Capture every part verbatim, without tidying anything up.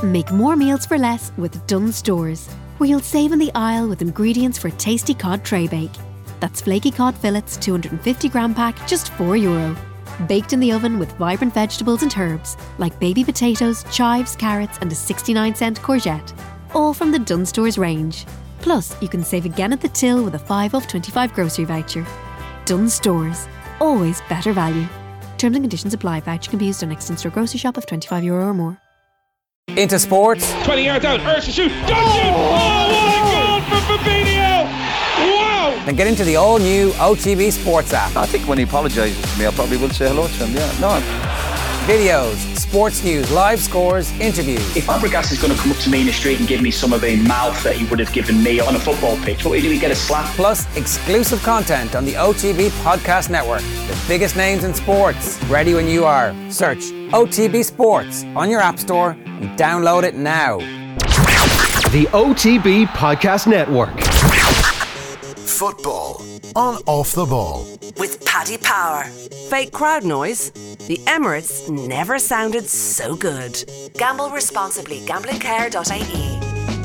Make more meals for less with Dunnes Stores, where you'll save in the aisle with ingredients for a tasty cod tray bake. That's flaky cod fillets, two hundred fifty gram pack, just four euro. Baked in the oven with vibrant vegetables and herbs, like baby potatoes, chives, carrots and a sixty-nine cent courgette. All from the Dunnes Stores range. Plus, you can save again at the till with a five off twenty-five grocery voucher. Dunnes Stores. Always better value. Terms and conditions apply. Voucher can be used on next in-store grocery shop of twenty-five euro or more. Into sports. twenty yards out, Ursa shoot, Dungeon! Oh, what a goal for Fabinho! Wow! Then get into the all-new O T B Sports app. I think when he apologises to me, I probably will say hello to him, yeah. No. Videos, sports news, live scores, interviews. If Fabregas is going to come up to me in the street and give me some of the mouth that he would have given me on a football pitch, what do we get a slap? Plus, exclusive content on the O T B Podcast Network. The biggest names in sports. Ready when you are. Search O T B Sports on your app store and download it now. The O T B Podcast Network. Football on Off the Ball. With Paddy Power. Fake crowd noise? The Emirates never sounded so good. Gamble responsibly. Gambling care dot I E.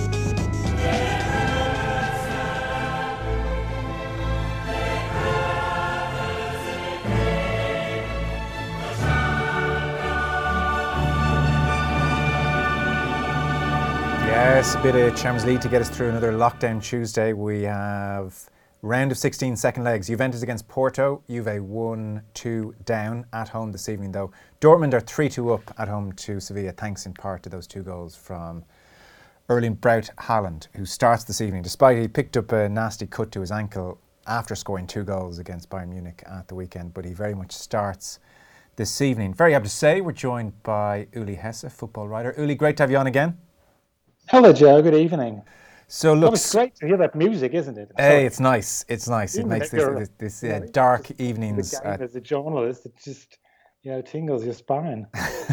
Yes, a bit of Champions League to get us through another lockdown Tuesday. We have round of sixteen second legs. Juventus against Porto. Juve one two down at home this evening though. Dortmund are three two up at home to Sevilla, thanks in part to those two goals from Erling Braut Haaland, who starts this evening, despite he picked up a nasty cut to his ankle after scoring two goals against Bayern Munich at the weekend, but he very much starts this evening. Very happy to say we're joined by Uli Hesse, football writer. Uli, great to have you on again. Hello, Joe. Good evening. So look, it's great to hear that music, isn't it? Hey, it's nice. It's nice. Even it makes if this, this, this uh, dark evenings. The game, as a journalist, it just you know tingles your spine.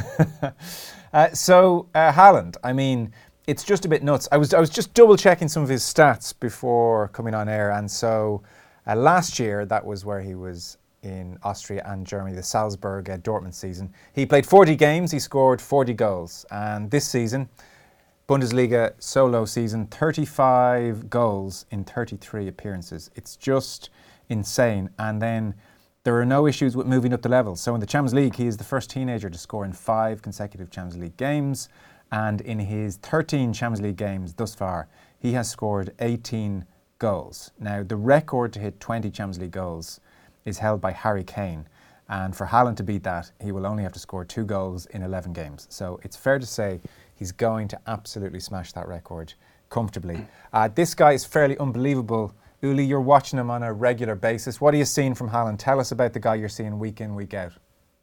uh, so uh, Haaland, I mean, it's just a bit nuts. I was I was just double checking some of his stats before coming on air, and so uh, last year that was where he was in Austria and Germany, the Salzburg uh, Dortmund season. He played forty games. He scored forty goals, and this season, Bundesliga solo season, thirty-five goals in thirty-three appearances. It's just insane. And then there are no issues with moving up the levels. So in the Champions League, he is the first teenager to score in five consecutive Champions League games. And in his thirteen Champions League games thus far, he has scored eighteen goals. Now, the record to hit twenty Champions League goals is held by Harry Kane. And for Haaland to beat that, he will only have to score two goals in eleven games. So it's fair to say he's going to absolutely smash that record comfortably. Uh, this guy is fairly unbelievable. Uli, you're watching him on a regular basis. What are you seeing from Haaland? Tell us about the guy you're seeing week in, week out.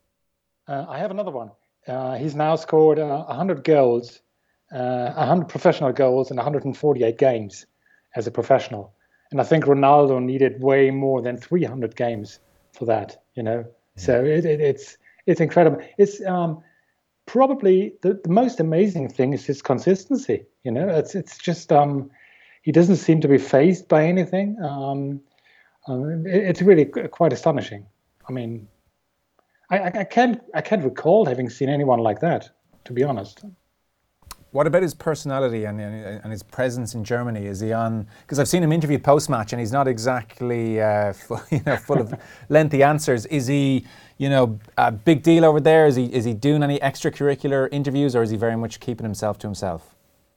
Uh, I have another one. Uh, he's now scored uh, one hundred goals, uh, one hundred professional goals in one hundred forty-eight games as a professional. And I think Ronaldo needed way more than three hundred games for that, you know. Yeah. So it, it, it's it's incredible. It's um, probably the, the most amazing thing is his consistency. You know, it's it's just um, he doesn't seem to be fazed by anything. Um, um, it, it's really quite astonishing. I mean, I, I can't I can't recall having seen anyone like that, to be honest. What about his personality and, and his presence in Germany? Is he on? Because I've seen him interviewed post-match, and he's not exactly, uh, full, you know, full of lengthy answers. Is he, you know, a big deal over there? Is he is he doing any extracurricular interviews, or is he very much keeping himself to himself?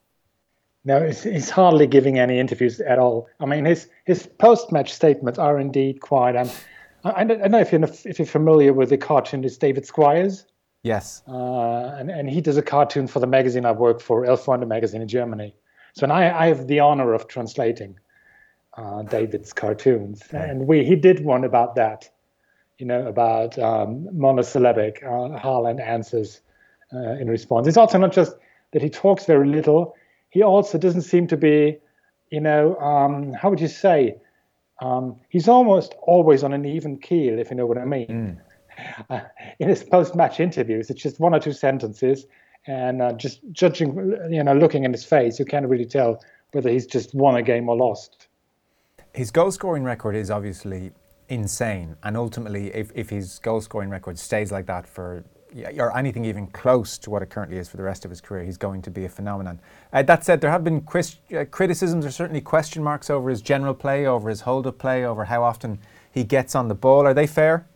No, he's, he's hardly giving any interviews at all. I mean, his his post-match statements are indeed quite. Um, I, I don't know if you're if you're familiar with the cartoonist David Squires. Yes. Uh, and, and he does a cartoon for the magazine I work for, Elf Wonder magazine in Germany. So and I, I have the honor of translating uh, David's cartoons. Okay. And we he did one about that, you know, about um, monosyllabic uh, Haaland answers uh, in response. It's also not just that he talks very little. He also doesn't seem to be, you know, um, how would you say? Um, he's almost always on an even keel, if you know what I mean. Mm. Uh, in his post-match interviews, it's just one or two sentences, and uh, just judging, you know, looking in his face, you can't really tell whether he's just won a game or lost. His goal-scoring record is obviously insane, and ultimately, if, if his goal-scoring record stays like that for, or anything even close to what it currently is for the rest of his career, he's going to be a phenomenon. Uh, that said, there have been quis- uh, criticisms or certainly question marks over his general play, over his hold-up play, over how often he gets on the ball. Are they fair?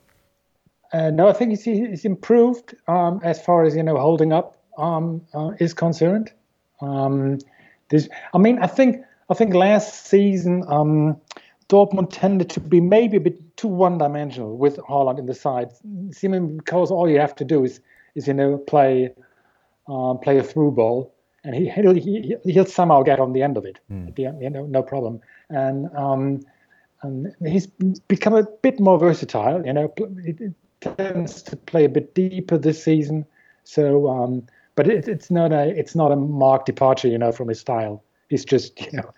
Uh, no, I think he's, he's improved um, as far as, you know, holding up um, uh, is concerned. Um, this, I mean, I think I think last season um, Dortmund tended to be maybe a bit too one-dimensional with Haaland in the side, seemingly because all you have to do is, is you know, play uh, play a through ball, and he he'll, he, he'll somehow get on the end of it. Mm. At the end, you know, no problem. And um, and he's become a bit more versatile. You know, it, it tends to play a bit deeper this season. So, um, but it, it's not a it's not a marked departure, you know, from his style. He's just, you know.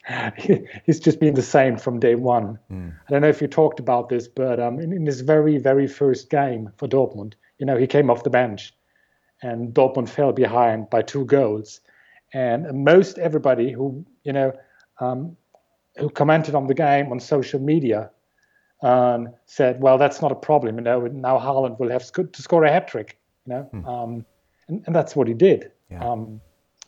He's just been the same from day one. Mm. I don't know if you talked about this, but um, in, in his very, very first game for Dortmund, you know, he came off the bench and Dortmund fell behind by two goals. And most everybody who, you know, um, who commented on the game on social media um, said, well, that's not a problem. You know, now Haaland will have sc- to score a hat-trick, you know, mm. um, and, and that's what he did. Yeah. Um,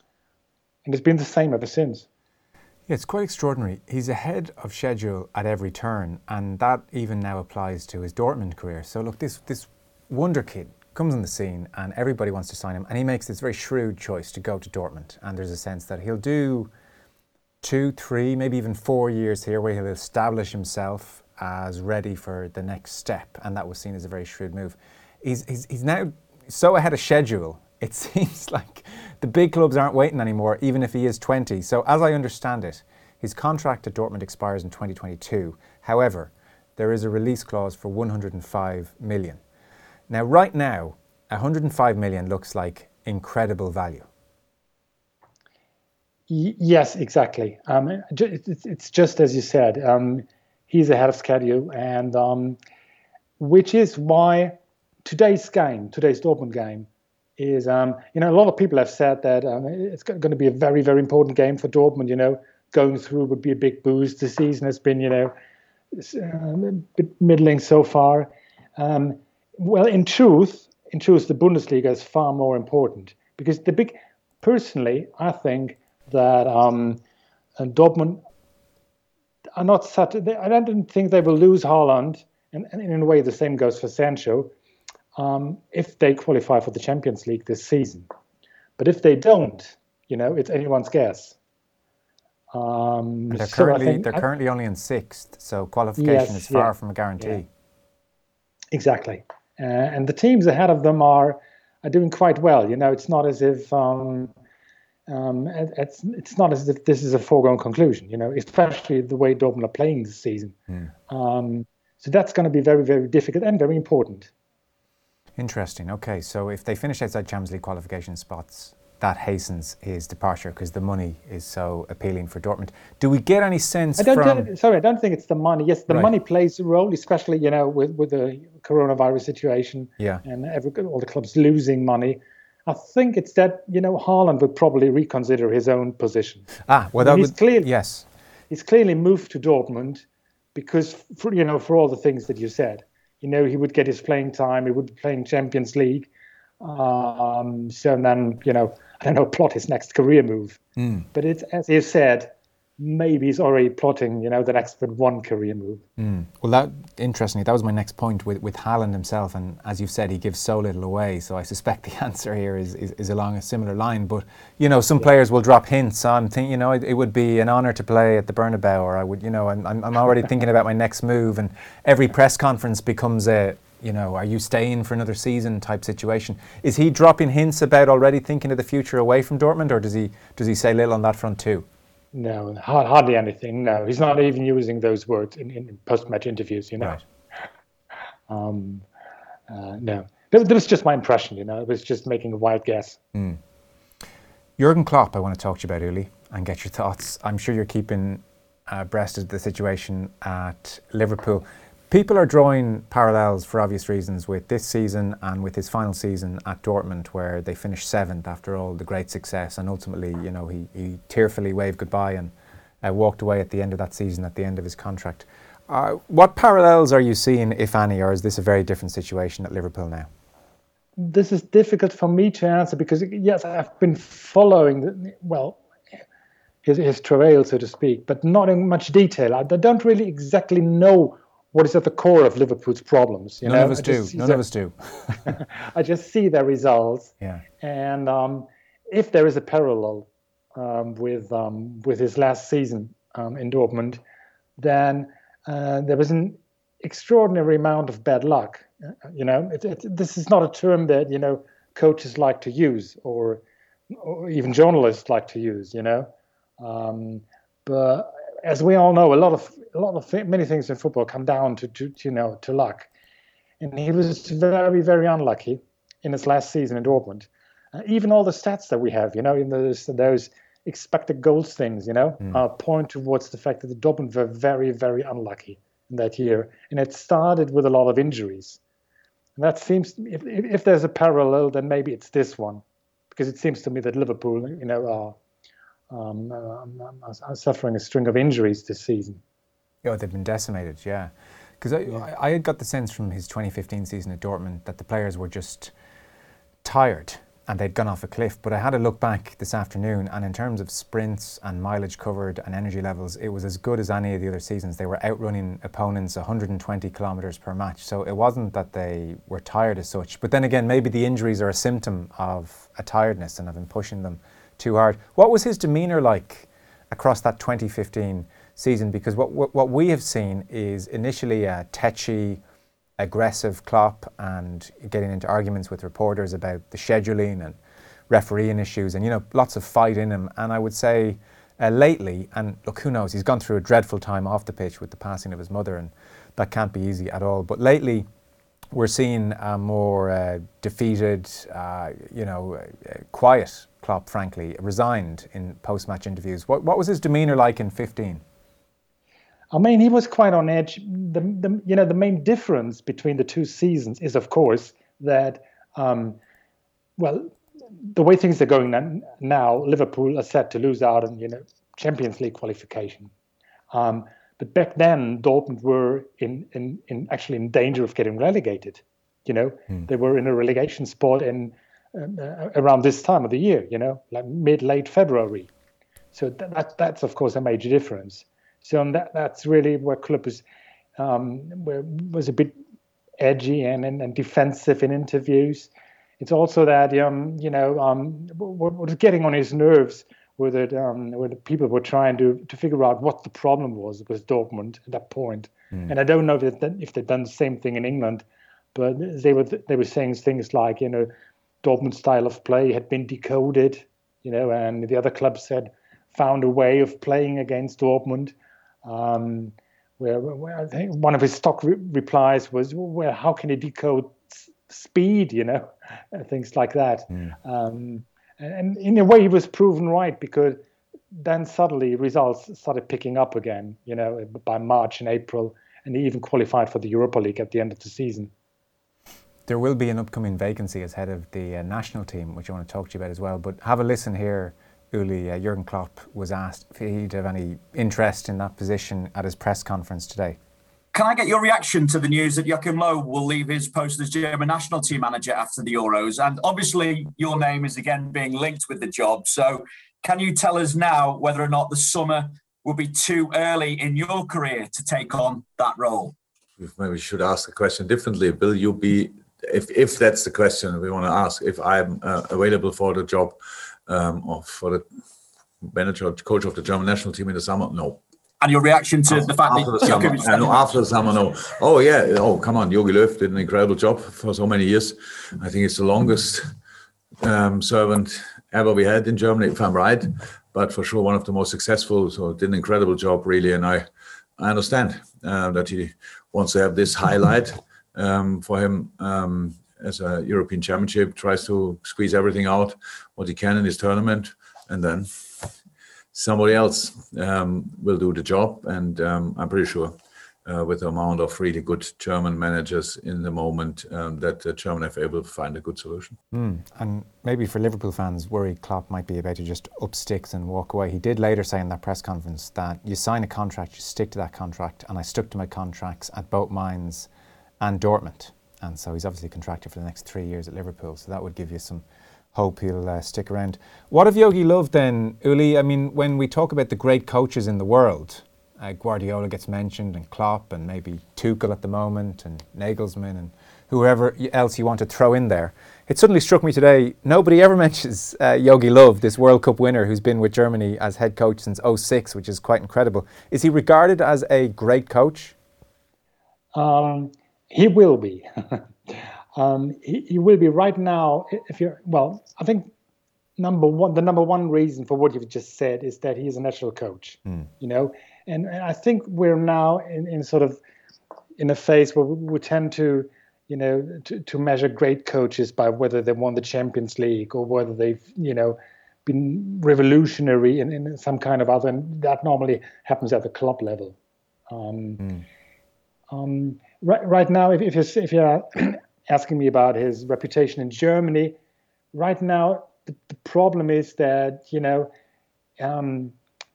and it's been the same ever since. Yeah, it's quite extraordinary. He's ahead of schedule at every turn, and that even now applies to his Dortmund career. So look, this this wonder kid comes on the scene and everybody wants to sign him, and he makes this very shrewd choice to go to Dortmund. And there's a sense that he'll do two, three, maybe even four years here where he'll establish himself as ready for the next step, and that was seen as a very shrewd move. He's he's, he's now so ahead of schedule. It seems like the big clubs aren't waiting anymore, even if he is twenty. So as I understand it, his contract at Dortmund expires in twenty twenty-two. However, there is a release clause for one hundred five million. Now, right now, one hundred five million looks like incredible value. Y- yes, exactly. Um, it's, it's just as you said. Um, he's ahead of schedule, and um, which is why today's game, today's Dortmund game, is, um, you know, a lot of people have said that um, it's going to be a very, very important game for Dortmund. You know, going through would be a big boost. The season has been, you know, a bit middling so far. Um, well, in truth, in truth, the Bundesliga is far more important because the big, personally, I think that um, Dortmund are not such. They, I don't think they will lose Haaland, and, and in a way, the same goes for Sancho. Um, if they qualify for the Champions League this season. But if they don't, you know, it's anyone's guess. Um, they're so currently they're I, currently only in sixth, so qualification yes, is far yeah, from a guarantee. Yeah. Exactly. Uh, and the teams ahead of them are are doing quite well. You know, it's not as if um, um, it's it's not as if this is a foregone conclusion. You know, especially the way Dortmund are playing this season. Mm. Um, so that's going to be very, very difficult and very important. Interesting. Okay, so if they finish outside Champions League qualification spots, that hastens his departure because the money is so appealing for Dortmund. Do we get any sense I don't from... Think, sorry, I don't think it's the money. Yes, the right. money plays a role, especially, you know, with, with the coronavirus situation yeah. and every, all the clubs losing money. I think it's that, you know, Haaland would probably reconsider his own position. Ah, well, that he's would... Clearly, yes. He's clearly moved to Dortmund because, for, you know, for all the things that you said. You know, he would get his playing time. He would be playing Champions League. Um, so then, you know, I don't know, plot his next career move. Mm. But it's, as you said, maybe he's already plotting, you know, the next but one career move. Mm. Well, that interestingly, that was my next point with, with Haaland himself. And as you've said, he gives so little away. So I suspect the answer here is, is, is along a similar line. But, you know, some yeah. players will drop hints. I'm thinking, you know, it, it would be an honour to play at the Bernabeu, or I would, you know, I'm, I'm already thinking about my next move. And every press conference becomes a, you know, are you staying for another season type situation. Is he dropping hints about already thinking of the future away from Dortmund, or does he does he say little on that front too? No, hardly anything. No, he's not even using those words in, in post-match interviews, you know. Right. Um, uh, no, that, that was just my impression, you know. It was just making a wild guess. Mm. Jurgen Klopp, I want to talk to you about, Uli, and get your thoughts. I'm sure you're keeping abreast of the situation at Liverpool. People are drawing parallels for obvious reasons with this season and with his final season at Dortmund, where they finished seventh after all the great success, and ultimately, you know, he, he tearfully waved goodbye and uh, walked away at the end of that season, at the end of his contract. Uh, what parallels are you seeing, if any, or is this a very different situation at Liverpool now? this is difficult for me to answer because, yes, I've been following, the, well, his, his travail, so to speak, but not in much detail. I don't really exactly know what is at the core of Liverpool's problems. You None know? of us do. None their, of us do. I just see their results. Yeah. And um, if there is a parallel um, with um, with his last season um, in Dortmund, then uh, there was an extraordinary amount of bad luck. You know, it, it, this is not a term that, you know, coaches like to use or, or even journalists like to use, you know. Um, but as we all know, a lot of a lot of th- many things in football come down to, to, to you know to luck, and he was very very unlucky in his last season in Dortmund. Uh, even all the stats that we have, you know, in those those expected goals things, you know, mm. uh, point towards the fact that the Dortmund were very very unlucky in that year, and it started with a lot of injuries. And that seems, if if there's a parallel, then maybe it's this one, because it seems to me that Liverpool, you know, are. Um, uh, suffering a string of injuries this season. Oh, they've been decimated, yeah. Because I, yeah. I, I had got the sense from his twenty fifteen season at Dortmund that the players were just tired and they'd gone off a cliff. But I had a look back this afternoon, and in terms of sprints and mileage covered and energy levels, it was as good as any of the other seasons. They were outrunning opponents one hundred twenty kilometres per match. So it wasn't that they were tired as such. But then again, maybe the injuries are a symptom of a tiredness and of him pushing them too hard. What was his demeanour like across that twenty fifteen season? Because what what, what we have seen is initially a tetchy, aggressive Klopp and getting into arguments with reporters about the scheduling and refereeing issues, and you know, lots of fight in him. And I would say uh, lately, and look, who knows, he's gone through a dreadful time off the pitch with the passing of his mother, and that can't be easy at all. But lately, we're seeing a more uh, defeated, uh, you know, uh, quiet Klopp, frankly, resigned in post-match interviews. What what was his demeanour like in fifteen? I mean, he was quite on edge. The, the you know the main difference between the two seasons is, of course, that um, well, the way things are going now, Liverpool are set to lose out on you know Champions League qualification. Um, But back then, Dortmund were in, in, in actually in danger of getting relegated. You know, mm. they were in a relegation spot in uh, around this time of the year. You know, like mid late February. So that, that that's of course a major difference. So that that's really where Klopp was um, where was a bit edgy and, and, and defensive in interviews. It's also that um, you know um, what was getting on his nerves. Where, that, um, where the people were trying to, to figure out what the problem was with Dortmund at that point. Mm. And I don't know if, that, if they've done the same thing in England, but they were they were saying things like, you know, Dortmund's style of play had been decoded, you know, and the other clubs had found a way of playing against Dortmund. Um, where, where I think one of his stock re- replies was, well, how can he decode s- speed, you know, things like that. Mm. Um, And in a way, he was proven right, because then suddenly results started picking up again, you know, by March and April, and he even qualified for the Europa League at the end of the season. There will be an upcoming vacancy as head of the uh, national team, which I want to talk to you about as well. But have a listen here, Uli. Uh, Jurgen Klopp was asked if he'd have any interest in that position at his press conference today. Can I get your reaction to the news that Joachim Löw will leave his post as German national team manager after the Euros? And obviously your name is again being linked with the job. So can you tell us now whether or not the summer will be too early in your career to take on that role? Maybe we should ask the question differently. Will you be, if, if that's the question we want to ask, if I'm uh, available for the job um, or for the manager or coach of the German national team in the summer? No. And your reaction to after, the fact after that the summer, is no, after the summer, no. Oh yeah, oh come on, Jogi Löw did an incredible job for so many years. I think it's the longest um, servant ever we had in Germany, if I'm right. But for sure, one of the most successful. So did an incredible job, really. And I, I understand uh, that he wants to have this highlight um, for him um, as a European Championship. Tries to squeeze everything out what he can in his tournament, and then somebody else um, will do the job, and um, I'm pretty sure uh, with the amount of really good German managers in the moment um, that the German F A will find a good solution. Mm. And maybe for Liverpool fans, worry Klopp might be about to just up sticks and walk away. He did later say in that press conference that you sign a contract, you stick to that contract, and I stuck to my contracts at both Mainz and Dortmund. and so he's obviously contracted for the next three years at Liverpool, so that would give you some hope he'll uh, stick around. What of Jogi Löw then, Uli? I mean, when we talk about the great coaches in the world, uh, Guardiola gets mentioned, and Klopp, and maybe Tuchel at the moment, and Nagelsmann, and whoever else you want to throw in there. It suddenly struck me today, nobody ever mentions uh, Jogi Löw, this World Cup winner who's been with Germany as head coach since oh six, which is quite incredible. Is he regarded as a great coach? Um, he will be. um, he, he will be right now. If you're well, I think number one, the number one reason for what you've just said is that he is a natural coach. Mm. You know, and, and I think we're now in, in sort of in a phase where we, we tend to, you know, to, to measure great coaches by whether they won the Champions League or whether they've, you know, been revolutionary in, in some kind of other. And that normally happens at the club level. Um, mm. Um, right, right now, if, if you're, if you're asking me about his reputation in Germany, right now, the, the problem is that, you know, um,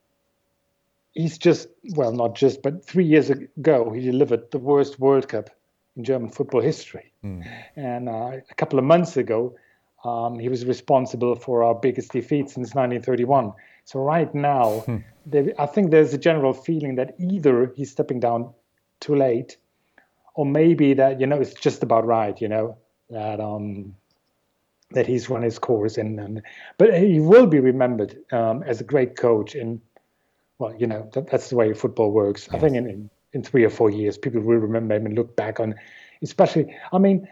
he's just, well, not just, but three years ago, he delivered the worst World Cup in German football history. Mm. And uh, a couple of months ago, um, he was responsible for our biggest defeat since nineteen thirty-one. So right now, hmm. there, I think there's a general feeling that either he's stepping down too late, or maybe that, you know, it's just about right, you know, that um that he's run his course in, and but he will be remembered um as a great coach in, well, you know, that, that's the way football works. Yes. I think in, in in three or four years people will remember him and look back on, especially, I mean,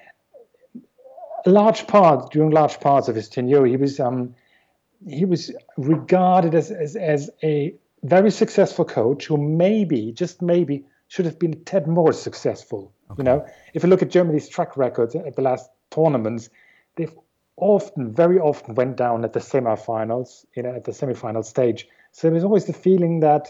a large part during large parts of his tenure he was um he was regarded as as, as a very successful coach who maybe, just maybe, should have been a tad more successful. Okay. You know, if you look at Germany's track record at the last tournaments, they've often, very often, went down at the semi-finals, you know, at the semi-final stage. So there's always the feeling that,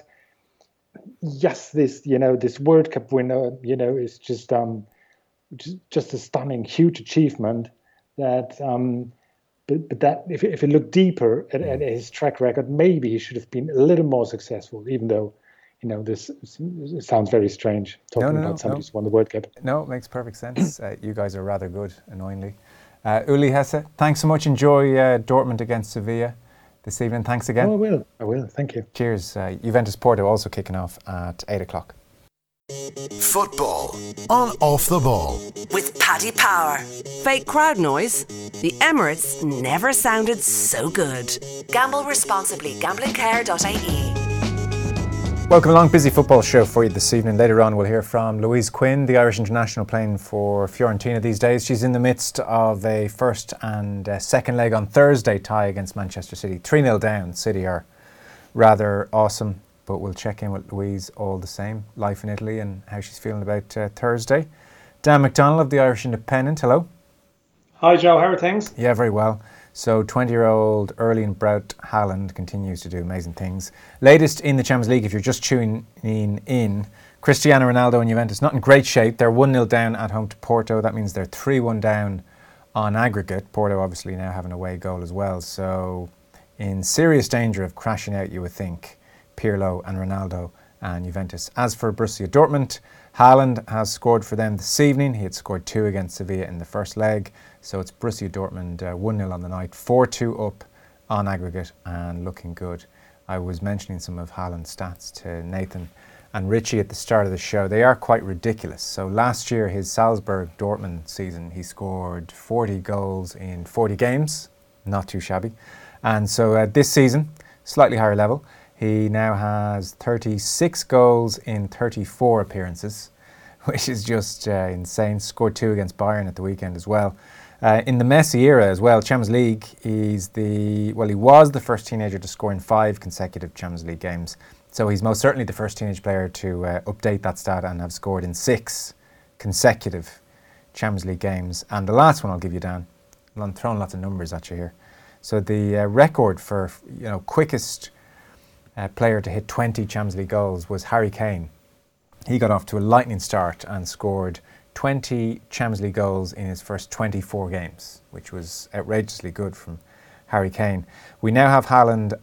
yes, this, you know, this World Cup winner, you know, is just um, just, just a stunning, huge achievement. That, um, but, but that if if you look deeper at, at his track record, maybe he should have been a little more successful, even though, you know, this it sounds very strange talking no, no, about no, somebody no. who's won the World Cup. No, it makes perfect sense. uh, you guys are rather good, annoyingly. Uh, Uli Hesse, thanks so much. Enjoy uh, Dortmund against Sevilla this evening. Thanks again. Oh, I will. I will. Thank you. Cheers. Uh, Juventus Porto also kicking off at eight o'clock. Football on Off the Ball. With Paddy Power. Fake crowd noise? The Emirates never sounded so good. Gamble responsibly. gambling care dot I E. Welcome along, busy football show for you this evening. Later on we'll hear from Louise Quinn, the Irish international playing for Fiorentina these days. She's in the midst of a first and uh, second leg on Thursday tie against Manchester City. three nil down. City are rather awesome, but we'll check in with Louise all the same. Life in Italy and how she's feeling about uh, Thursday. Dan McDonnell of the Irish Independent, hello. Hi Joe, how are things? Yeah, very well. So twenty-year-old Erling Braut Haaland continues to do amazing things. Latest in the Champions League, if you're just tuning in, Cristiano Ronaldo and Juventus not in great shape. They're one nil down at home to Porto. That means they're three one down on aggregate. Porto obviously now have an away goal as well. So in serious danger of crashing out, you would think, Pirlo and Ronaldo and Juventus. As for Borussia Dortmund, Haaland has scored for them this evening. He had scored two against Sevilla in the first leg. So it's Borussia Dortmund uh, one nil on the night, four two up on aggregate and looking good. I was mentioning some of Haaland's stats to Nathan and Richie at the start of the show. They are quite ridiculous. So last year, his Salzburg Dortmund season, he scored forty goals in forty games. Not too shabby. And so uh, this season, slightly higher level, he now has thirty-six goals in thirty-four appearances, which is just uh, insane. Scored two against Bayern at the weekend as well. Uh, in the Messi era as well, Champions League, he's the, well, he was the first teenager to score in five consecutive Champions League games. So he's most certainly the first teenage player to uh, update that stat and have scored in six consecutive Champions League games. And the last one I'll give you, Dan, I'm throwing lots of numbers at you here. So the uh, record for, you know, quickest uh, player to hit twenty Champions League goals was Harry Kane. He got off to a lightning start and scored twenty Champions League goals in his first twenty-four games, which was outrageously good from Harry Kane. We now have Haaland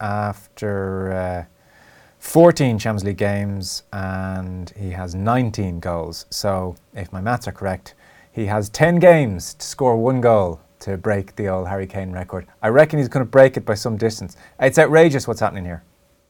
after uh, fourteen Champions League games and he has nineteen goals. So if my maths are correct, He has ten games to score one goal to break the old Harry Kane record. I reckon he's going to break it by some distance. It's outrageous what's happening here.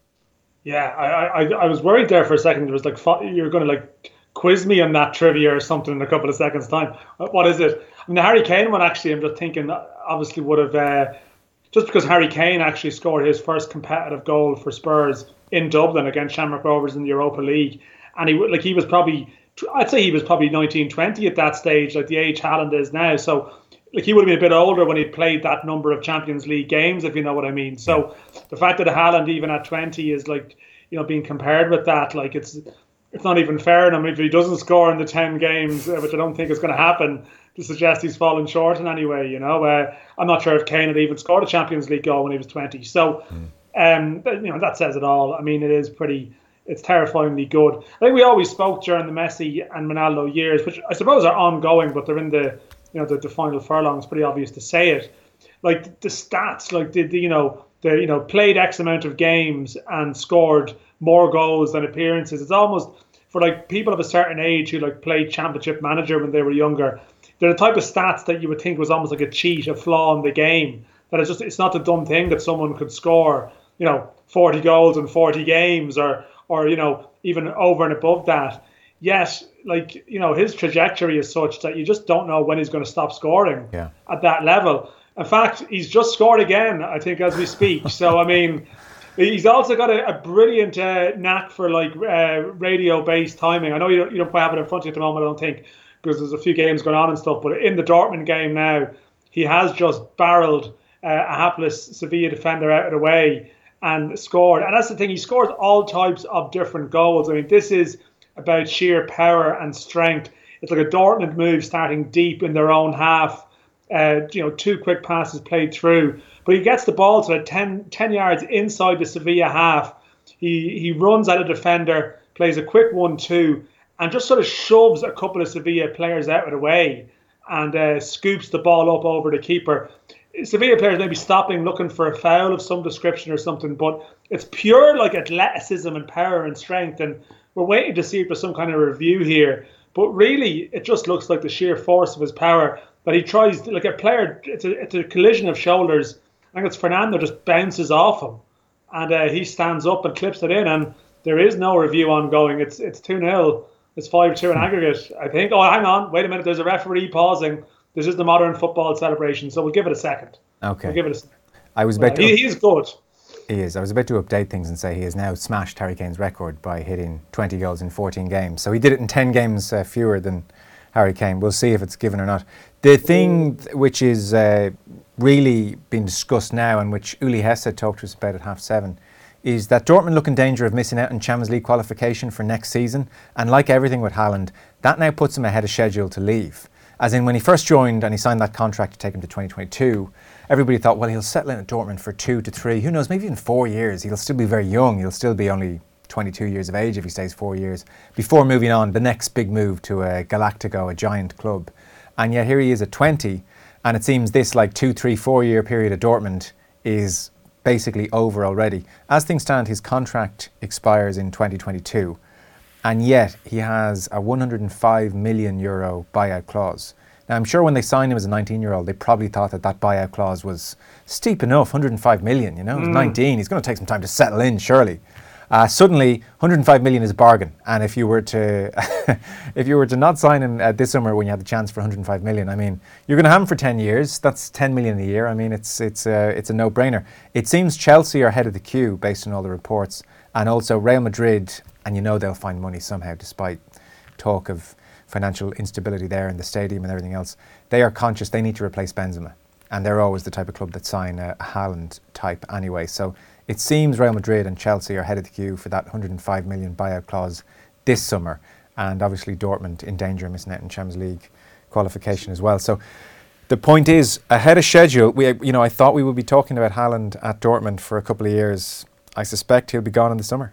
Yeah, I, I, I was worried there for a second. There was like, you were going to like quiz me on that trivia or something in a couple of seconds' time. What is it? I mean, the Harry Kane one, actually, I'm just thinking, obviously would have, uh, just because Harry Kane actually scored his first competitive goal for Spurs in Dublin against Shamrock Rovers in the Europa League. And he like he was probably, I'd say he was probably nineteen, twenty at that stage, like the age Haaland is now. So like he would have been a bit older when he played that number of Champions League games, if you know what I mean. So the fact that Haaland, even at twenty, is like, you know, being compared with that, like it's it's not even fair. I mean, if he doesn't score in the ten games, which I don't think is going to happen, to suggest he's fallen short in any way, you know. Uh, I'm not sure if Kane had even scored a Champions League goal when he was twenty. So, um, but, you know, that says it all. I mean, it is pretty, it's terrifyingly good. I think we always spoke during the Messi and Ronaldo years, which I suppose are ongoing, but they're in the, you know, the, the final furlong. It's pretty obvious to say it. Like the stats, like the, the you know, the you know played X amount of games and scored more goals than appearances. It's almost for like people of a certain age who like played Championship Manager when they were younger. They're the type of stats that you would think was almost like a cheat, a flaw in the game. That it's just, it's not a dumb thing that someone could score, you know, forty goals in forty games or, or, you know, even over and above that. Yet, like, you know, his trajectory is such that you just don't know when he's going to stop scoring yeah. at that level. In fact, he's just scored again, I think, as we speak. So, I mean, he's also got a, a brilliant uh, knack for, like, uh, radio-based timing. I know you don't, you don't quite have it in front of you at the moment, I don't think, because there's a few games going on and stuff, but in the Dortmund game now, he has just barreled uh, a hapless Sevilla defender out of the way and scored. And that's the thing, he scores all types of different goals. I mean, this is about sheer power and strength. It's like a Dortmund move starting deep in their own half, uh, you know, two quick passes played through. But he gets the ball to ten, ten yards inside the Sevilla half. He, he runs at a defender, plays a quick one two, and just sort of shoves a couple of Sevilla players out of the way and uh, scoops the ball up over the keeper. Sevilla players may be stopping, looking for a foul of some description or something, but it's pure like athleticism and power and strength, and we're waiting to see if there's some kind of review here. But really, it just looks like the sheer force of his power that he tries, to, like a player, it's a, it's a collision of shoulders. I think it's Fernando just bounces off him, and uh, he stands up and clips it in, and there is no review ongoing. It's it's two nil. It's five two in aggregate, I think. Oh, hang on. Wait a minute. There's a referee pausing. This is the modern football celebration, so we'll give it a second. Okay. We'll give it a second. I was about uh, to he, he's good. He is. I was about to update things and say he has now smashed Harry Kane's record by hitting twenty goals in fourteen games. So he did it in ten games uh, fewer than Harry Kane. We'll see if it's given or not. The thing th- which is uh, really being discussed now, and which Uli Hesse talked to us about at half seven, is that Dortmund look in danger of missing out on Champions League qualification for next season. And like everything with Haaland, that now puts him ahead of schedule to leave. As in, when he first joined and he signed that contract to take him to twenty twenty-two, everybody thought, well, he'll settle in at Dortmund for two to three, who knows, maybe even four years. He'll still be very young. He'll still be only twenty-two years of age if he stays four years, before moving on, the next big move to a Galactico, a giant club. And yet here he is at twenty, and it seems this like two, three, four year period at Dortmund is basically over already. As things stand, his contract expires in twenty twenty-two, and yet he has a one hundred five million euro buyout clause. Now, I'm sure when they signed him as a nineteen-year-old, they probably thought that that buyout clause was steep enough, one hundred five million, you know, he's mm. nineteen, he's going to take some time to settle in, surely. Uh, suddenly, one hundred five million is a bargain, and if you were to if you were to not sign him uh, this summer when you had the chance for one hundred five million, I mean, you're going to have him for ten years. That's ten million a year. I mean, it's it's uh, it's a no-brainer. It seems Chelsea are ahead of the queue based on all the reports, and also Real Madrid, and you know they'll find money somehow, despite talk of financial instability there in the stadium and everything else. They are conscious they need to replace Benzema, and they're always the type of club that sign a, a Haaland type anyway. So it seems Real Madrid and Chelsea are ahead of the queue for that one hundred five million buyout clause this summer, and obviously Dortmund in danger of missing out in Champions League qualification as well. So the point is, ahead of schedule, we you know I thought we would be talking about Haaland at Dortmund for a couple of years. I suspect he'll be gone in the summer.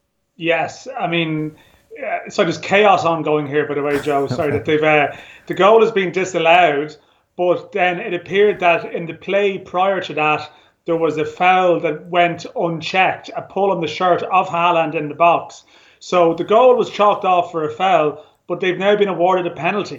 Yes, I mean, uh, so there's chaos ongoing here, by the way, Joe. Sorry that they've uh, the goal has been disallowed, but then it appeared that in the play prior to that, there was a foul that went unchecked, a pull on the shirt of Haaland in the box. So the goal was chalked off for a foul, but they've now been awarded a penalty.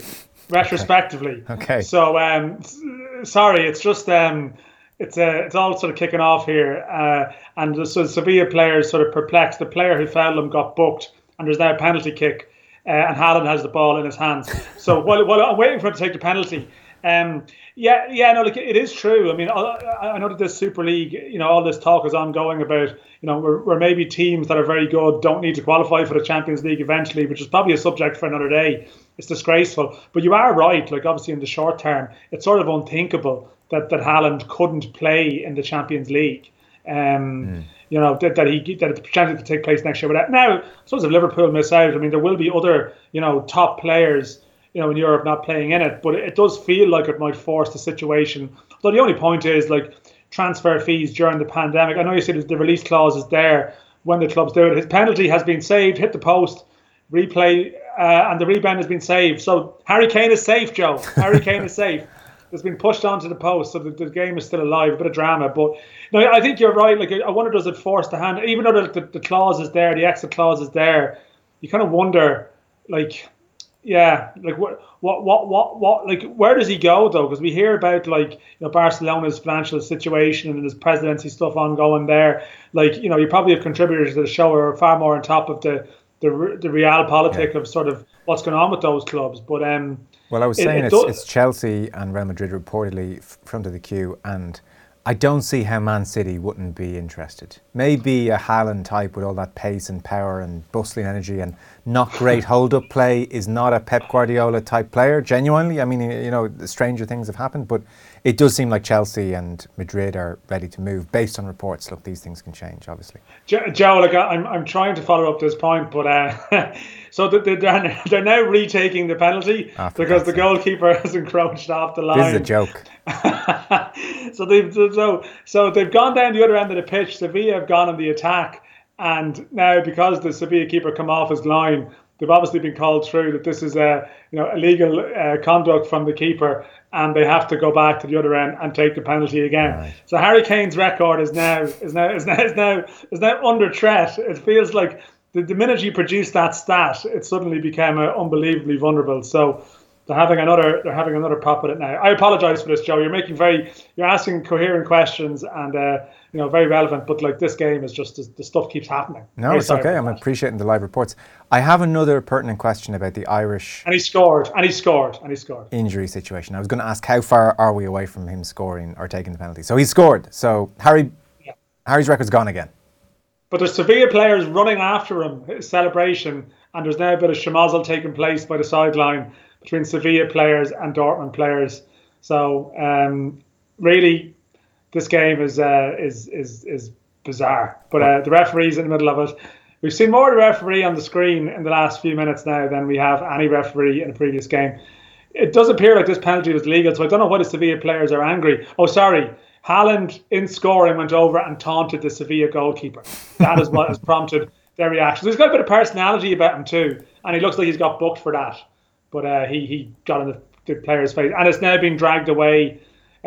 retrospectively. Okay. So, um, sorry, it's just um, it's uh, it's all sort of kicking off here, uh, and so Sevilla players sort of perplexed. The player who fouled them got booked, and there's now a penalty kick, uh, and Haaland has the ball in his hands. So while while I'm waiting for him to take the penalty. Um, yeah, yeah, no, like it is true. I mean, I, I know that this Super League, you know, all this talk is ongoing about, you know, where, where maybe teams that are very good don't need to qualify for the Champions League eventually, which is probably a subject for another day. It's disgraceful. But you are right, like obviously in the short term, it's sort of unthinkable that, that Haaland couldn't play in the Champions League. Um, mm. You know, that, that he that it's chances to take place next year. But now, I suppose if Liverpool miss out, I mean, there will be other, you know, top players, you know, in Europe not playing in it, but it does feel like it might force the situation. Though the only point is, like, transfer fees during the pandemic. I know you said the release clause is there when the clubs do it. His penalty has been saved, hit the post, replay, uh, and the rebound has been saved. So Harry Kane is safe, Joe. Harry Kane is safe. It's been pushed onto the post, so the, the game is still alive. A bit of drama, but no, I think you're right. Like, I wonder, does it force the hand? Even though the, the, the clause is there, the exit clause is there, you kind of wonder, like. Yeah, like what, what, what, what, what, like where does he go though? Because we hear about like, you know, Barcelona's financial situation and his presidency stuff ongoing there. Like, you know, you probably have contributors to the show who are far more on top of the the, the real politic yeah. of sort of what's going on with those clubs. But um, well, I was it, saying it it's, does, it's Chelsea and Real Madrid reportedly front of the queue, and I don't see how Man City wouldn't be interested. Maybe a Haaland type with all that pace and power and bustling energy and not great hold-up play is not a Pep Guardiola type player, genuinely. I mean, you know, stranger things have happened, but it does seem like Chelsea and Madrid are ready to move based on reports. Look, these things can change, obviously. Joe, like I'm, I'm trying to follow up this point, but uh, so they're, they're now retaking the penalty oh, because the goalkeeper has encroached off the line. This is a joke. so they've so so they've gone down the other end of the pitch. Sevilla have gone on the attack, and now because the Sevilla keeper come off his line, they've obviously been called through that this is a you know illegal uh, conduct from the keeper, and they have to go back to the other end and take the penalty again. Right. So Harry Kane's record is now is now is now is now is now under threat. It feels like the, the minute you produce that stat, it suddenly became uh, unbelievably vulnerable. So. They're having another. They're having another pop at it now. I apologise for this, Joe. You're making very. You're asking coherent questions and uh, you know very relevant. But like this game is just the stuff keeps happening. No, very it's okay. I'm that. appreciating the live reports. I have another pertinent question about the Irish. And he scored. And he scored. And he scored. Injury situation. I was going to ask how far are we away from him scoring or taking the penalty. So he scored. So Harry, yeah. Harry's record's gone again. But there's Sevilla players running after him, his celebration, and there's now a bit of schmozzle taking place by the sideline between Sevilla players and Dortmund players. So um, really, this game is uh, is is is bizarre. But uh, the referee's in the middle of it. We've seen more of the referee on the screen in the last few minutes now than we have any referee in a previous game. It does appear like this penalty was legal, so I don't know why the Sevilla players are angry. Oh, sorry. Haaland, in scoring, went over and taunted the Sevilla goalkeeper. That is what has prompted their reaction. He's got a bit of personality about him too, and he looks like he's got booked for that. But uh, he, he got in the, the player's face. And it's now being dragged away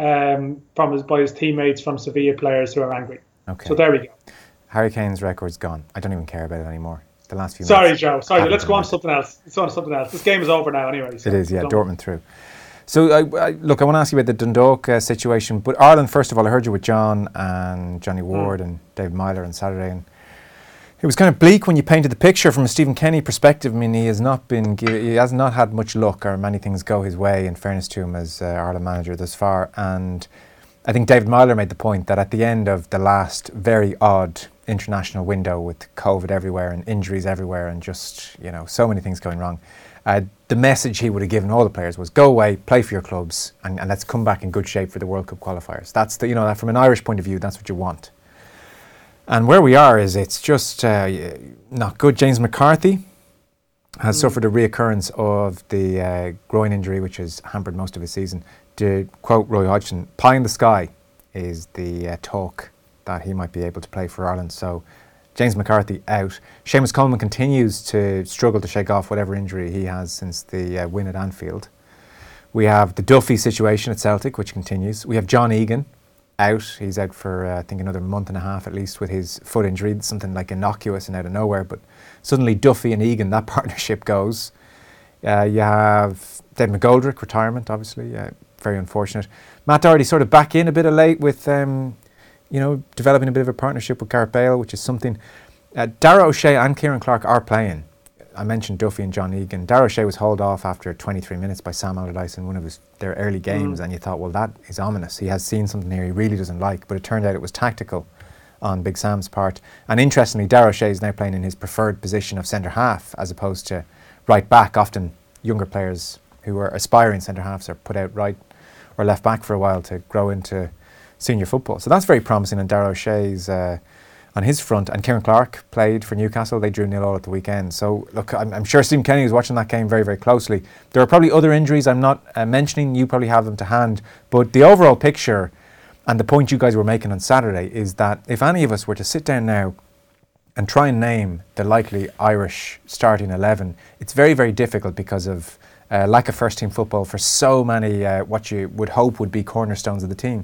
um, from his, by his teammates from Sevilla players who are angry. Okay. So there we go. Harry Kane's record's gone. I don't even care about it anymore. The last few Sorry, minutes. Joe. Sorry, let's go on to something else. Let's go on to something else. This game is over now anyway. So it is, yeah. Dortmund through. So, I, I, look, I want to ask you about the Dundalk uh, situation. But Ireland, first of all, I heard you with John and Johnny Ward mm. and Dave Myler on Saturday. And it was kind of bleak when you painted the picture from a Stephen Kenny perspective. I mean, he has not been, he has not had much luck or many things go his way, in fairness to him, as uh, Ireland manager thus far. And I think David Myler made the point that at the end of the last very odd international window with COVID everywhere and injuries everywhere and just, you know, so many things going wrong, uh, the message he would have given all the players was go away, play for your clubs, and, and let's come back in good shape for the World Cup qualifiers. That's the, you know, that from an Irish point of view, that's what you want. And where we are is it's just uh, not good. James McCarthy has mm. suffered a reoccurrence of the uh, groin injury, which has hampered most of his season. To quote Roy Hodgson, pie in the sky is the uh, talk that he might be able to play for Ireland. So James McCarthy out. Seamus Coleman continues to struggle to shake off whatever injury he has since the uh, win at Anfield. We have the Duffy situation at Celtic, which continues. We have John Egan out. He's out for, uh, I think, another month and a half at least with his foot injury, something like innocuous and out of nowhere. But suddenly Duffy and Egan, that partnership goes. Uh, you have Dave McGoldrick, retirement, obviously, uh, very unfortunate. Matt Doherty sort of back in a bit of late with, um, you know, developing a bit of a partnership with Gareth Bale, which is something. Uh, Dara O'Shea and Kieran Clark are playing. I mentioned Duffy and John Egan. Dara O'Shea was hauled off after twenty-three minutes by Sam Allardyce in one of his their early games, mm. and you thought, well, that is ominous. He has seen something here he really doesn't like, but it turned out it was tactical on Big Sam's part. And interestingly, Dara O'Shea is now playing in his preferred position of centre half as opposed to right back. Often younger players who are aspiring centre halves are put out right or left back for a while to grow into senior football. So that's very promising, and Dara O'Shea's uh, on his front. And Kieran Clark played for Newcastle. They drew nil all at the weekend. So look, I'm, I'm sure Stephen Kenny was watching that game very, very closely. There are probably other injuries I'm not uh, mentioning. You probably have them to hand. But the overall picture and the point you guys were making on Saturday is that if any of us were to sit down now and try and name the likely Irish starting eleven, it's very, very difficult because of uh, lack of first team football for so many uh, what you would hope would be cornerstones of the team.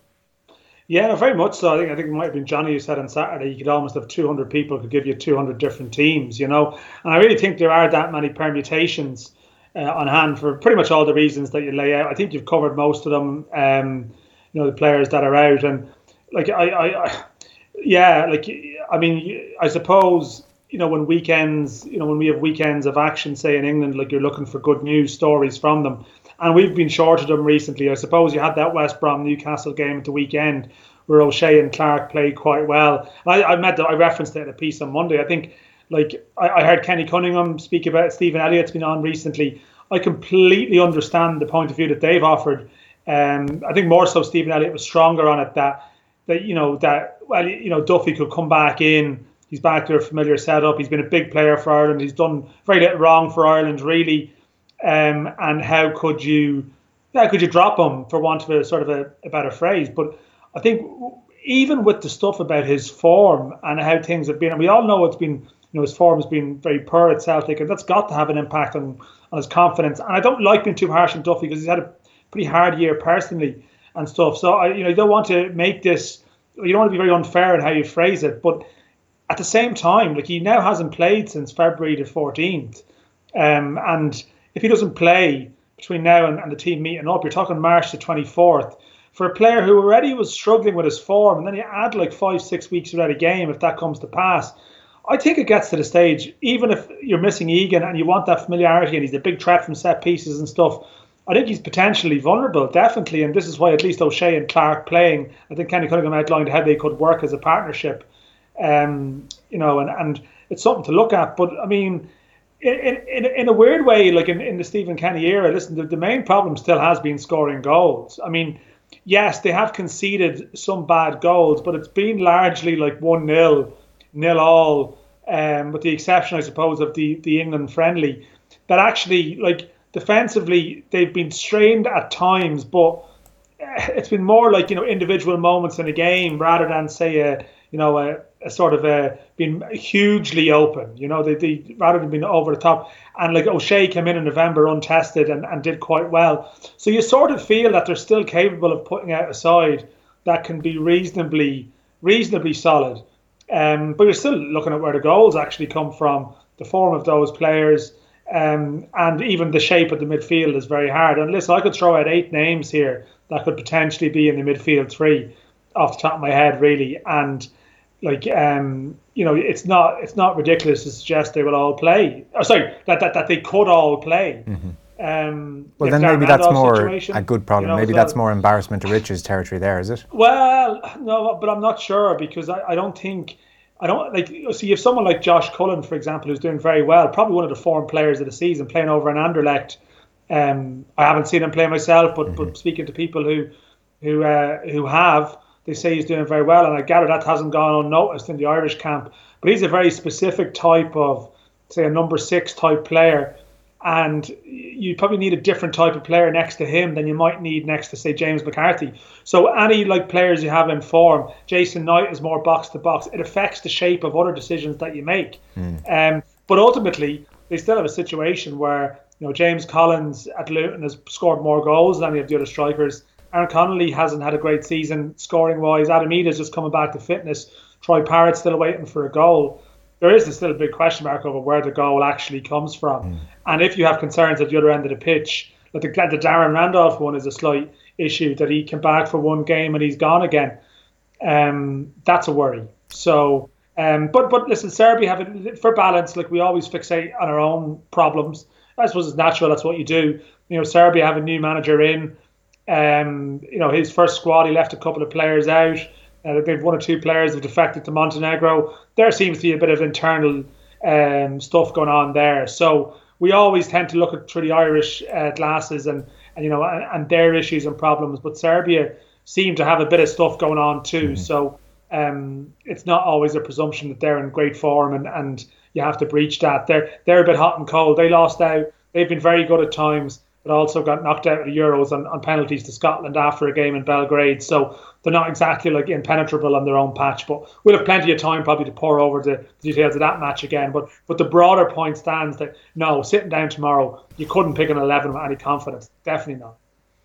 Yeah, no, very much so. I think I think it might have been Johnny who said on Saturday you could almost have two hundred people could give you two hundred different teams, you know. And I really think there are that many permutations uh, on hand for pretty much all the reasons that you lay out. I think you've covered most of them. Um, you know, the players that are out, and like I, I, I, yeah, like I mean, I suppose you know when weekends, you know, when we have weekends of action, say in England, like you're looking for good news stories from them. And we've been short of them recently. I suppose you had that West Brom Newcastle game at the weekend where O'Shea and Clark played quite well. I, I met the, I referenced it in a piece on Monday. I think, like, I, I heard Kenny Cunningham speak about it. Stephen Elliott's been on recently. I completely understand the point of view that they've offered. Um, I think more so Stephen Elliott was stronger on it that, that, you know, that, well, you know, Duffy could come back in. He's back to a familiar setup. He's been a big player for Ireland. He's done very little wrong for Ireland, really. Um, and how could you, how could you drop him, for want of a sort of a, a better phrase? But I think even with the stuff about his form and how things have been, and we all know it's been, you know, his form has been very poor at Celtic, and that's got to have an impact on, on his confidence. And I don't like being too harsh on Duffy because he's had a pretty hard year personally and stuff. So I, you know, you don't want to make this, you don't want to be very unfair in how you phrase it. But at the same time, like, he now hasn't played since February the fourteenth, um, and if he doesn't play between now and, and the team meeting up, you're talking March the twenty-fourth. For a player who already was struggling with his form, and then you add like five, six weeks without a game, if that comes to pass, I think it gets to the stage, even if you're missing Egan and you want that familiarity and he's a big threat from set pieces and stuff, I think he's potentially vulnerable, definitely. And this is why at least O'Shea and Clark playing, I think Kenny Cunningham outlined how they could work as a partnership, um, you know, and, and it's something to look at. But I mean, In, in in a weird way, like in, in the Stephen Kenny era, listen, the, the main problem still has been scoring goals. I mean, yes, they have conceded some bad goals, but it's been largely like one nil, nil all, um, with the exception, I suppose, of the, the England friendly. That actually, like, defensively, they've been strained at times, but it's been more like, you know, individual moments in a game rather than, say, a, you know, a, a sort of a, been hugely open, you know, they, they rather than being over the top. And like O'Shea came in in November untested and, and did quite well. So you sort of feel that they're still capable of putting out a side that can be reasonably, reasonably solid. Um, but you're still looking at where the goals actually come from, the form of those players, um, and even the shape of the midfield is very hard. And listen, I could throw out eight names here that could potentially be in the midfield three off the top of my head, really. And like, um, you know, it's not it's not ridiculous to suggest they will all play. Oh, sorry, that that, that they could all play. Mm-hmm. Um, well, then maybe that's more a good problem. You know, maybe so, that's more embarrassment to riches territory there, is it? Well, no, but I'm not sure because I, I don't think, I don't, like, see, if someone like Josh Cullen, for example, who's doing very well, probably one of the form players of the season, playing over in Anderlecht. Um, I haven't seen him play myself, but, mm-hmm. but speaking to people who who uh, who have, they say he's doing very well, and I gather that hasn't gone unnoticed in the Irish camp. But he's a very specific type of, say, a number six type player, and you probably need a different type of player next to him than you might need next to, say, James McCarthy. So any like players you have in form, Jason Knight is more box to box. It affects the shape of other decisions that you make. Mm. Um, but ultimately, they still have a situation where, you know, James Collins at Luton has scored more goals than any of the other strikers. Aaron Connolly hasn't had a great season scoring wise. Adam Ida's just coming back to fitness. Troy Parrott's still waiting for a goal. there is still a big question mark over where the goal actually comes from. Mm. And if you have concerns at the other end of the pitch, like the, the Darren Randolph one is a slight issue, that he came back for one game and he's gone again. Um, that's a worry. So, um, but but listen, Serbia have it for balance. Like we always fixate on our own problems. I suppose it's natural. That's what you do. You know, Serbia have a new manager in. Um, you know, his first squad, he left a couple of players out. Uh, they've one or two players have defected to Montenegro. There seems to be a bit of internal um, stuff going on there. So we always tend to look at through the Irish uh, glasses and, and you know and, and their issues and problems. But Serbia seem to have a bit of stuff going on too. Mm-hmm. So um, it's not always a presumption that they're in great form and, and you have to breach that. They're they're a bit hot and cold. They lost out. They've been very good at times, but also got knocked out of the Euros on, on penalties to Scotland after a game in Belgrade. So they're not exactly like impenetrable on their own patch. But we'll have plenty of time probably to pour over the details of that match again. But but the broader point stands that no, sitting down tomorrow, you couldn't pick an eleven with any confidence. Definitely not.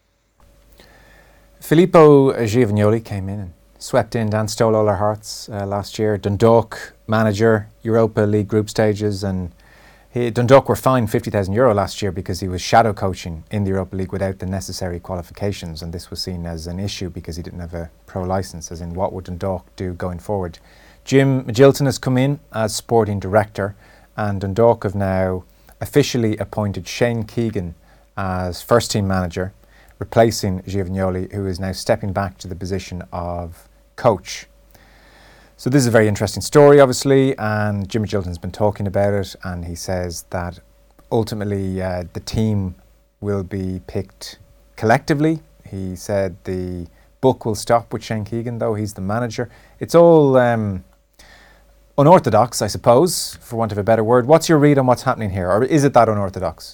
Filippo Giovagnoli came in and swept in and stole all our hearts uh, last year. Dundalk manager, Europa League group stages, and he, Dundalk were fined fifty thousand euro last year because he was shadow coaching in the Europa League without the necessary qualifications, and this was seen as an issue because he didn't have a pro licence, as in what would Dundalk do going forward. Jim Magilton has come in as sporting director, and Dundalk have now officially appointed Shane Keegan as first team manager, replacing Giovagnoli, who is now stepping back to the position of coach. So this is a very interesting story, obviously, and Jim Magilton's been talking about it, and he says that ultimately uh, the team will be picked collectively. He said the book will stop with Shane Keegan, though he's the manager. It's all um, unorthodox, I suppose, for want of a better word. What's your read on what's happening here, or is it that unorthodox?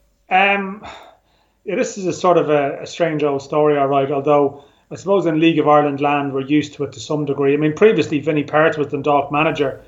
Um, yeah, this is a sort of a, a strange old story, all right, although I suppose in League of Ireland land we're used to it to some degree. I mean, previously Vinnie Perth was Dundalk manager,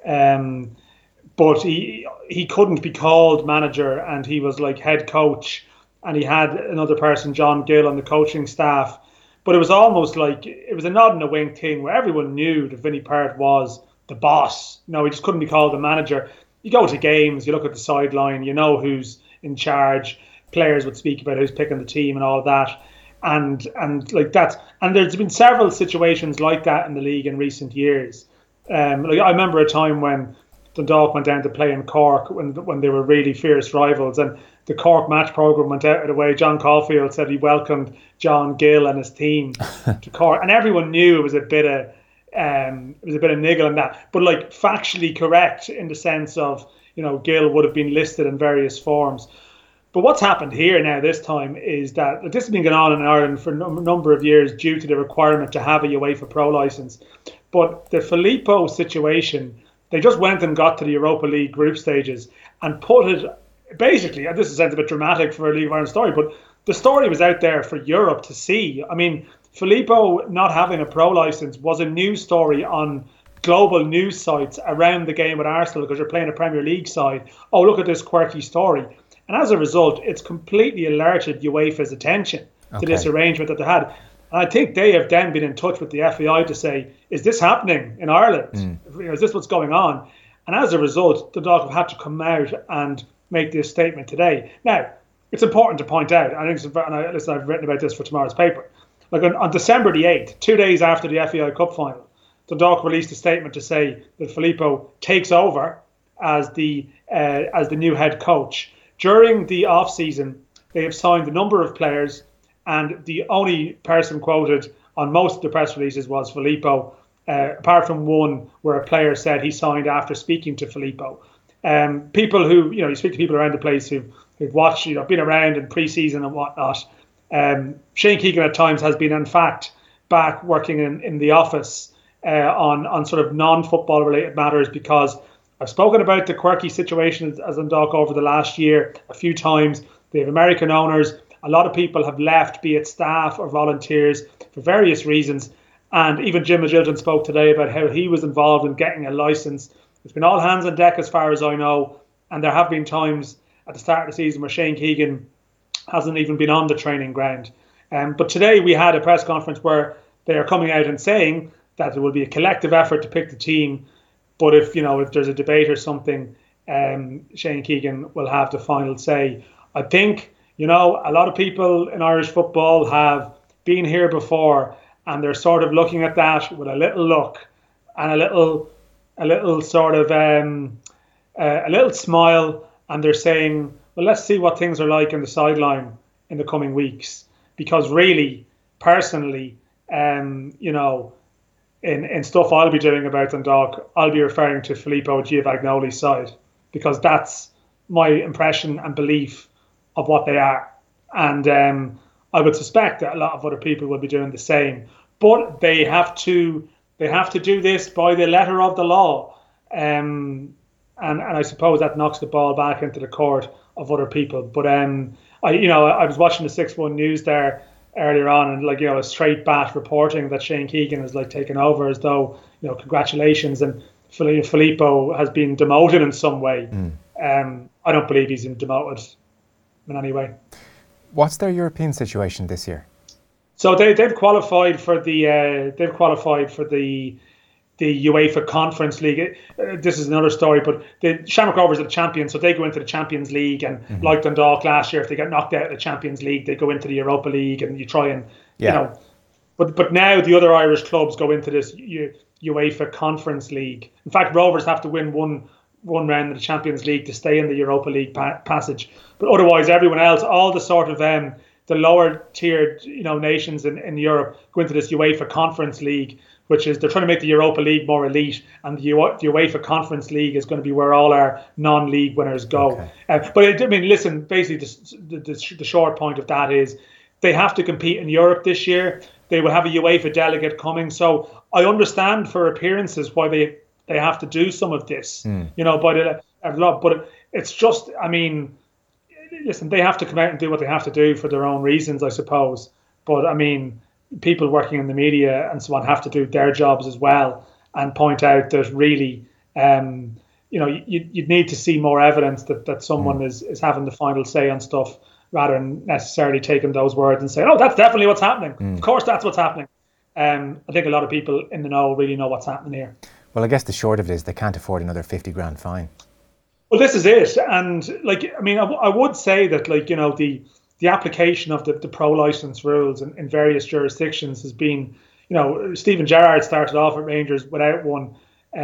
um, but he he couldn't be called manager, and he was like head coach, and he had another person, John Gill, on the coaching staff. But it was almost like it was a nod and a wink thing where everyone knew that Vinnie Perth was the boss. No, he just couldn't be called the manager. You go to games, you look at the sideline, you know who's in charge. Players would speak about who's picking the team and all of that. And and like that, and there's been several situations like that in the league in recent years. Um, like I remember a time when Dundalk went down to play in Cork when when they were really fierce rivals, and the Cork match programme went out of the way. John Caulfield said he welcomed John Gill and his team to Cork, and everyone knew it was a bit of um, it was a bit of niggle in that, but like factually correct in the sense of, you know, Gill would have been listed in various forms. But what's happened here now this time is that this has been going on in Ireland for a number of years due to the requirement to have a UEFA Pro licence. But the Filippo situation, they just went and got to the Europa League group stages and put it, basically, and this sounds a bit dramatic for a League of Ireland story, but the story was out there for Europe to see. I mean, Filippo not having a pro licence was a news story on global news sites around the game with Arsenal because you're playing a Premier League side. Oh, look at this quirky story. And as a result, it's completely alerted UEFA's attention to okay. this arrangement that they had. And I think they have then been in touch with the F A I to say, is this happening in Ireland? Mm. Is this what's going on? And as a result, the Dundalk have had to come out and make this statement today. Now, it's important to point out, I think, it's, and I, listen, I've written about this for tomorrow's paper. Like on, on December the eighth, two days after the F A I Cup final, the Dundalk released a statement to say that Filippo takes over as the uh, as the new head coach. During the off-season, they have signed a number of players, and the only person quoted on most of the press releases was Filippo, uh, apart from one where a player said he signed after speaking to Filippo. Um, people who, you know, you speak to people around the place who've, who've watched, you know, been around in pre-season and whatnot. Um, Shane Keegan at times has been, in fact, back working in, in the office uh, on, on sort of non-football related matters, because I've spoken about the quirky situation as Dundalk over the last year a few times. They have American owners. A lot of people have left, be it staff or volunteers, for various reasons. And even Jim Magilton spoke today about how he was involved in getting a licence. It's been all hands on deck as far as I know. And there have been times at the start of the season where Shane Keegan hasn't even been on the training ground. Um, but today we had a press conference where they are coming out and saying that there will be a collective effort to pick the team. But if, you know, if there's a debate or something, um, Shane Keegan will have the final say. I think, you know, a lot of people in Irish football have been here before, and they're sort of looking at that with a little look and a little, a little sort of um, uh, a little smile, and they're saying, well, let's see what things are like in the sideline in the coming weeks. Because really, personally, um, you know, in, in stuff I'll be doing about Dundalk, I'll be referring to Filippo Giovagnoli's side, because that's my impression and belief of what they are. And um, I would suspect that a lot of other people will be doing the same. But they have to they have to do this by the letter of the law. Um, and, and I suppose that knocks the ball back into the court of other people. But um, I, you know, I was watching the six one News there earlier on, and like, you know, a straight bat reporting that Shane Keegan is like taken over, as though, you know, congratulations, and Filippo has been demoted in some way. Mm. Um, I don't believe he's been demoted in any way. What's their European situation this year? So they they've qualified for the uh, they've qualified for the the UEFA Conference League. Uh, this is another story, but the Shamrock Rovers are the champions, so they go into the Champions League, and mm-hmm. like Dundalk last year, if they get knocked out of the Champions League, they go into the Europa League, and you try and yeah. you know. But but now the other Irish clubs go into this U- UEFA Conference League. In fact, Rovers have to win one one round of the Champions League to stay in the Europa League pa- passage. But otherwise, everyone else, all the sort of um, the lower tiered, you know, nations in, in Europe go into this UEFA Conference League, which is they're trying to make the Europa League more elite, and the, U- the UEFA Conference League is going to be where all our non-league winners go. Okay. Uh, but it, I mean, listen, basically the, the, the short point of that is they have to compete in Europe this year. They will have a UEFA delegate coming, so I understand for appearances why they, they have to do some of this, mm. you know, but it, but it's just, I mean, listen, they have to come out and do what they have to do for their own reasons, I suppose. But I mean, people working in the media and so on have to do their jobs as well and point out that really, um, you know, you, you'd need to see more evidence that, that someone mm. is, is having the final say on stuff, rather than necessarily taking those words and saying, oh, that's definitely what's happening. Mm. Of course, that's what's happening. Um, I think a lot of people in the know really know what's happening here. Well, I guess the short of it is they can't afford another fifty grand fine. Well, this is it. And like, I mean, I, w- I would say that, like, you know, the the application of the, the pro license rules in, in various jurisdictions has been, you know, Stephen Gerrard started off at Rangers without one.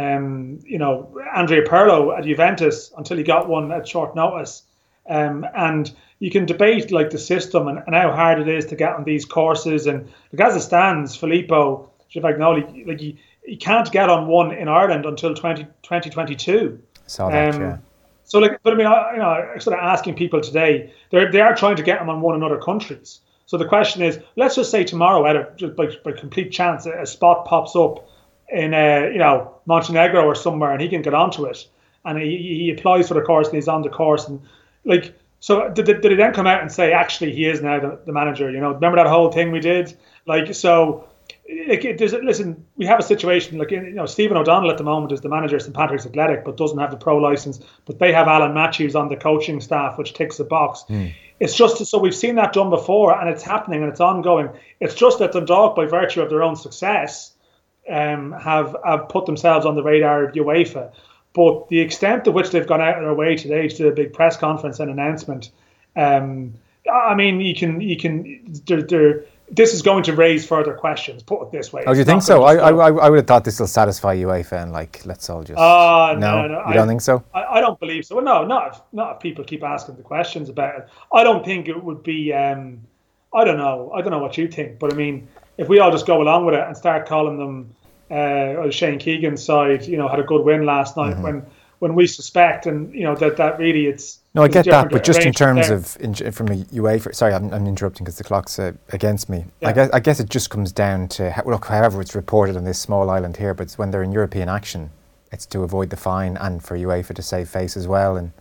Um, you know, Andrea Pirlo at Juventus until he got one at short notice. Um, and you can debate like the system and, and how hard it is to get on these courses. And like, as it stands, Filippo Giovagnoli, like he, he can't get on one in Ireland until twenty twenty-two. Saw that, um, yeah. So, like, but I mean, I, you know, I'm sort of asking people today, they they are trying to get him on one in other countries. So the question is, let's just say tomorrow, out of just by, by complete chance, a, a spot pops up in, uh, you know, Montenegro or somewhere, and he can get onto it, and he, he applies for the course, and he's on the course, and like, so did, did he then come out and say, actually, he is now the, the manager? You know, remember that whole thing we did? Like, so. Like, it, there's, listen, we have a situation like, you know, Stephen O'Donnell at the moment is the manager of Saint Patrick's Athletic, but doesn't have the pro license. But they have Alan Matthews on the coaching staff, which ticks the box. Mm. It's just so we've seen that done before, and it's happening and it's ongoing. It's just that Dundalk, by virtue of their own success, um, have have put themselves on the radar of UEFA. But the extent to which they've gone out of their way today to do a big press conference and announcement, um, I mean, you can you can they're. they're this is going to raise further questions, put it this way. Oh, do you think so? I, I I would have thought this will satisfy UEFA and, like, let's all just... Uh, no, no, no. You I, don't think so? I, I don't believe so. Well, no, not if, not if people keep asking the questions about it. I don't think it would be... Um, I don't know. I don't know what you think. But, I mean, if we all just go along with it and start calling them... Uh, Shane Keegan's side, you know, had a good win last night mm-hmm. when... when we suspect, and you know that that really it's no, I get that, but just in terms there. of in, from a UEFA, sorry, I'm, I'm interrupting because the clock's uh, against me. Yeah. I guess I guess it just comes down to how, look, however it's reported on this small island here, but it's when they're in European action, it's to avoid the fine and for UEFA to save face as well. And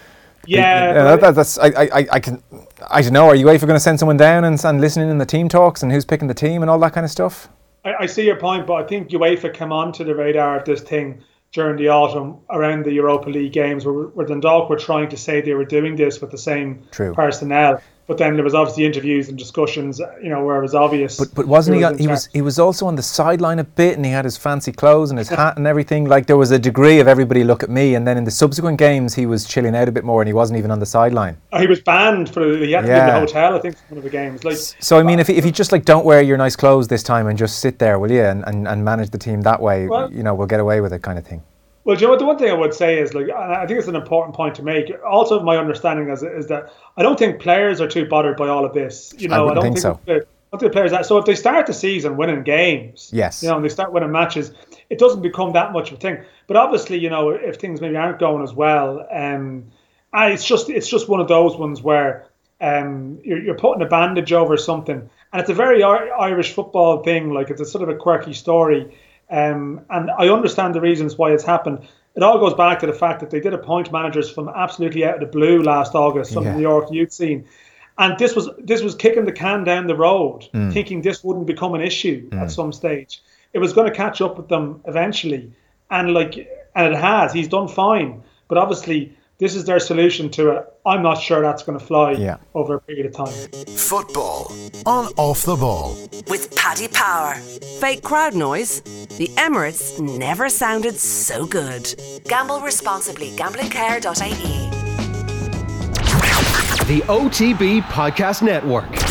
yeah, you know, that, that's I, I I can I don't know. Are UEFA going to send someone down and, and listening in the team talks and who's picking the team and all that kind of stuff? I, I see your point, but I think UEFA came onto the radar of this thing during the autumn around the Europa League games where, where Dundalk were trying to say they were doing this with the same True. personnel. But then there was obviously interviews and discussions, you know, where it was obvious. But but wasn't he? was He was he was also on the sideline a bit, and he had his fancy clothes and his hat and everything. Like there was a degree of everybody look at me, and then in the subsequent games he was chilling out a bit more, and he wasn't even on the sideline. Oh, he was banned for he had to yeah. be in the hotel, I think, for one of the games. Like, so I mean, if if you just like don't wear your nice clothes this time and just sit there, will you, and, and, and manage the team that way, well, you know, we'll get away with it, kind of thing. Well, do you know what, the one thing I would say is, like, I think it's an important point to make. Also, my understanding is, is that I don't think players are too bothered by all of this. You know, I, I don't think, think so. The, I don't think the players are. So if they start the season winning games, yes, you know, and they start winning matches, it doesn't become that much of a thing. But obviously, you know, if things maybe aren't going as well, um, it's just it's just one of those ones where um, you're, you're putting a bandage over something, and it's a very Irish football thing. Like, it's a sort of a quirky story. Um, and I understand the reasons why it's happened. It all goes back to the fact that they did appoint managers from absolutely out of the blue last August from yeah. the New York youth scene. And this was this was kicking the can down the road, mm. thinking this wouldn't become an issue mm. at some stage. It was going to catch up with them eventually. And like, and it has. He's done fine. But obviously, this is their solution to it. I'm not sure that's going to fly yeah. over a period of time. Football on Off the Ball. With Paddy Power. Fake crowd noise? The Emirates never sounded so good. Gamble responsibly. Gambling care dot I E. The O T B Podcast Network.